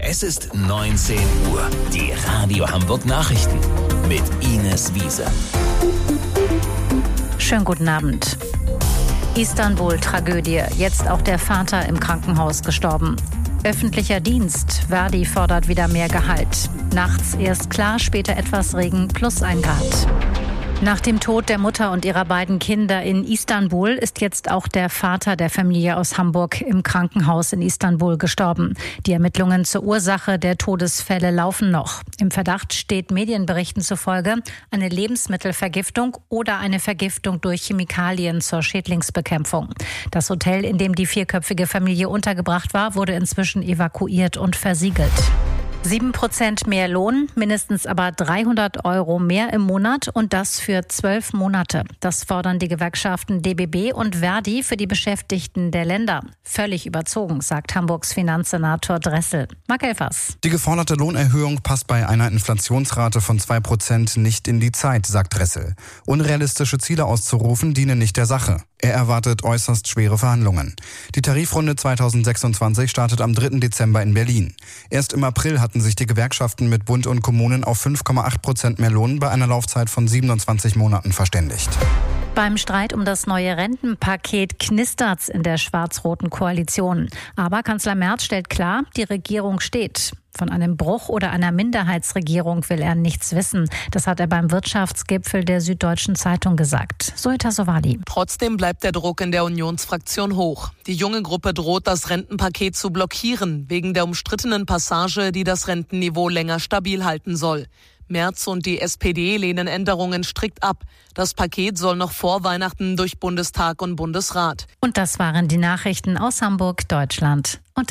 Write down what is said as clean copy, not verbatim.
Es ist 19 Uhr. Die Radio Hamburg Nachrichten mit Ines Wiese. Schönen guten Abend. Istanbul-Tragödie. Jetzt auch der Vater im Krankenhaus gestorben. Öffentlicher Dienst. Verdi fordert wieder mehr Gehalt. Nachts erst klar, später etwas Regen plus 1 Grad. Nach dem Tod der Mutter und ihrer beiden Kinder in Istanbul ist jetzt auch der Vater der Familie aus Hamburg im Krankenhaus in Istanbul gestorben. Die Ermittlungen zur Ursache der Todesfälle laufen noch. Im Verdacht steht Medienberichten zufolge eine Lebensmittelvergiftung oder eine Vergiftung durch Chemikalien zur Schädlingsbekämpfung. Das Hotel, in dem die 4-köpfige Familie untergebracht war, wurde inzwischen evakuiert und versiegelt. 7% mehr Lohn, mindestens aber 300 € mehr im Monat und das für 12 Monate. Das fordern die Gewerkschaften DBB und Verdi für die Beschäftigten der Länder. Völlig überzogen, sagt Hamburgs Finanzsenator Dressel. Marc Elfers. Die geforderte Lohnerhöhung passt bei einer Inflationsrate von 2% nicht in die Zeit, sagt Dressel. Unrealistische Ziele auszurufen dienen nicht der Sache. Er erwartet äußerst schwere Verhandlungen. Die Tarifrunde 2026 startet am 3. Dezember in Berlin. Erst im April hatten sich die Gewerkschaften mit Bund und Kommunen auf 5,8% mehr Lohn bei einer Laufzeit von 27 Monaten verständigt. Beim Streit um das neue Rentenpaket knistert's in der schwarz-roten Koalition. Aber Kanzler Merz stellt klar, die Regierung steht. Von einem Bruch oder einer Minderheitsregierung will er nichts wissen. Das hat er beim Wirtschaftsgipfel der Süddeutschen Zeitung gesagt. Zoita Sowali. Trotzdem bleibt der Druck in der Unionsfraktion hoch. Die junge Gruppe droht, das Rentenpaket zu blockieren, wegen der umstrittenen Passage, die das Rentenniveau länger stabil halten soll. Merz und die SPD lehnen Änderungen strikt ab. Das Paket soll noch vor Weihnachten durch Bundestag und Bundesrat. Und das waren die Nachrichten aus Hamburg, Deutschland und